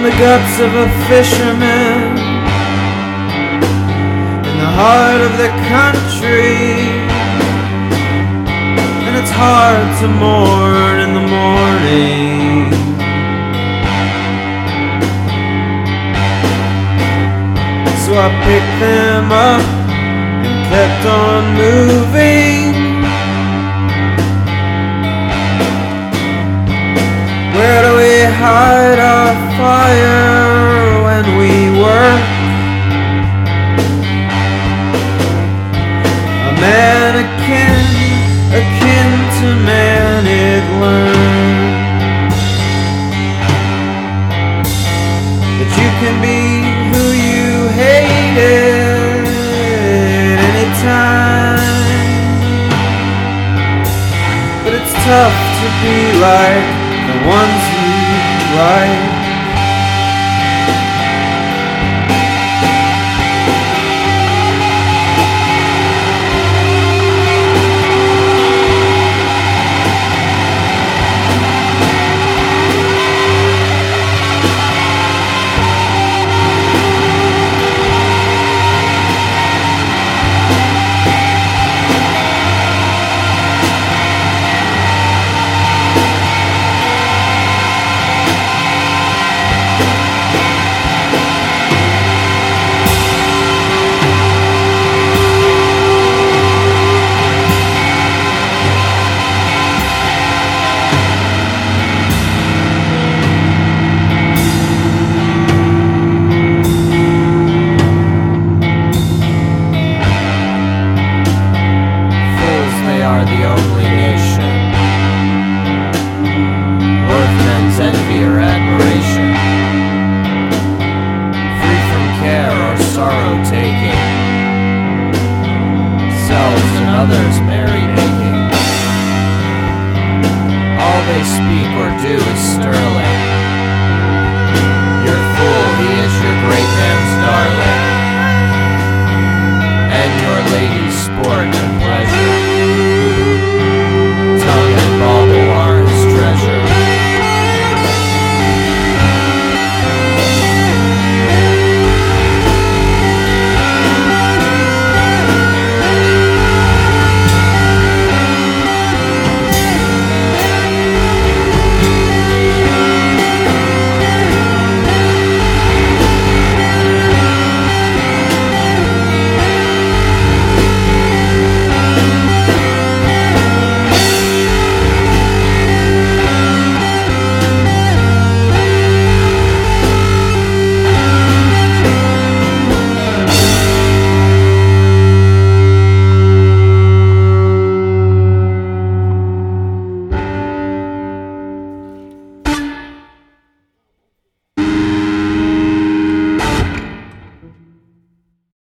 the guts of a fisherman in the heart of the country, and it's hard to mourn in the morning. So I picked them up and kept on moving. Where do we hide our fire when we work? A mannequin akin to man it learned that you can be who you hated anytime, but it's tough to be like the ones you like. The only nation worth men's envy or admiration, free from care or sorrow taking, selves and others merry making. All they speak or do is sterling.